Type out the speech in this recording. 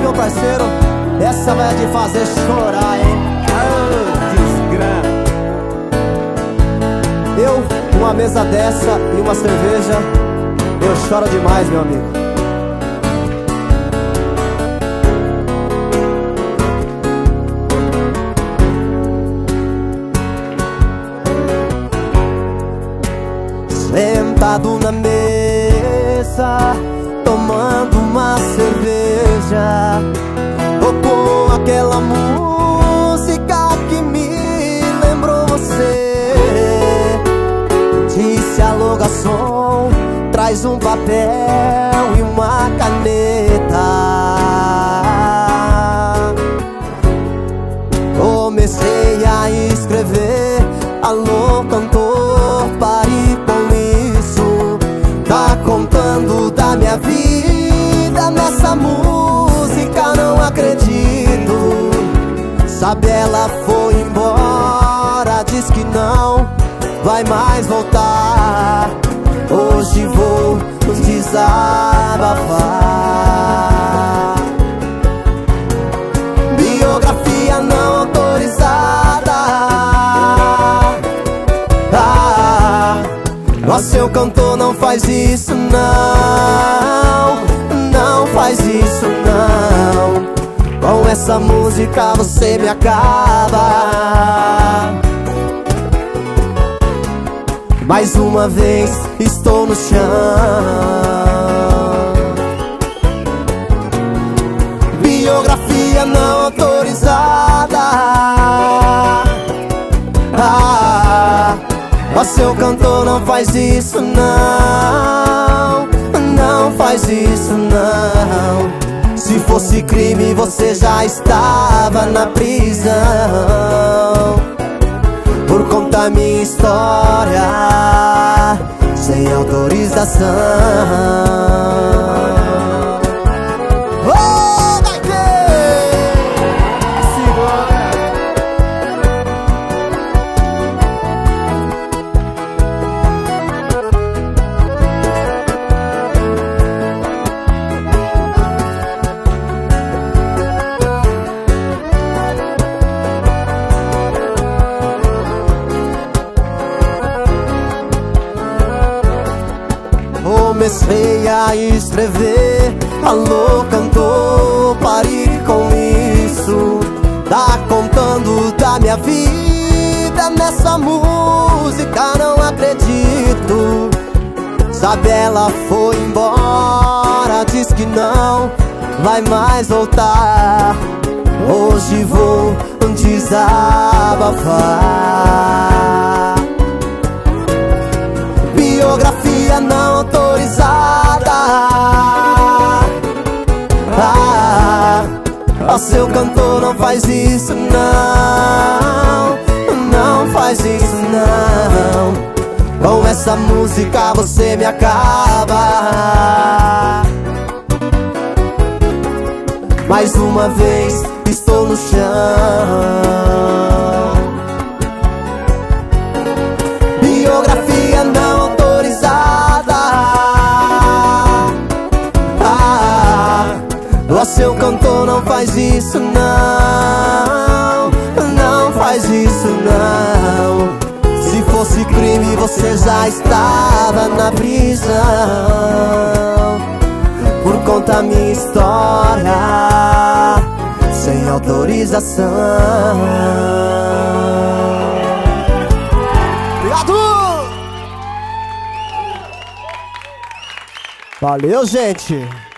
meu parceiro. Essa vai de fazer chorar, hein? Desgrama. Eu, uma mesa dessa e uma cerveja, eu choro demais, meu amigo. Sentado na mesa, tomando uma cerveja, tocou aquela música que me lembrou você. Disse: alô garçom, traz um papel e uma caneta. Comecei a escrever: alô cantor, pare com isso. Tá contando da minha vida nessa música, não acredito. Sabe, ela foi embora, diz que não vai mais voltar. Hoje vou desabafar. Biografia não autorizada. Ó, seu cantor, não faz isso não. Não faz isso não. Com essa música você me acaba. Mais uma vez estou no chão. Biografia não autorizada. Ó, seu cantor, não faz isso não. Não faz isso não. Se fosse crime você já estava na prisão. Por conta minha história, sem autorização. Oh, vai ter! Segura! Comecei a escrever: alô cantor, pare com isso. Tá contando da minha vida nessa música, não acredito. Sabe, ela foi embora, diz que não vai mais voltar. Hoje vou desabafar. Biografia não autorizada. Ó, seu cantor, não faz isso não. Não faz isso não. Com essa música você me acaba. Mais uma vez estou no chão. Biografia não autorizada. Ó, seu cantor, não faz isso não. Não faz isso não. Se fosse crime você já estava na prisão. Por conta minha história, sem autorização. Obrigado! Valeu, gente!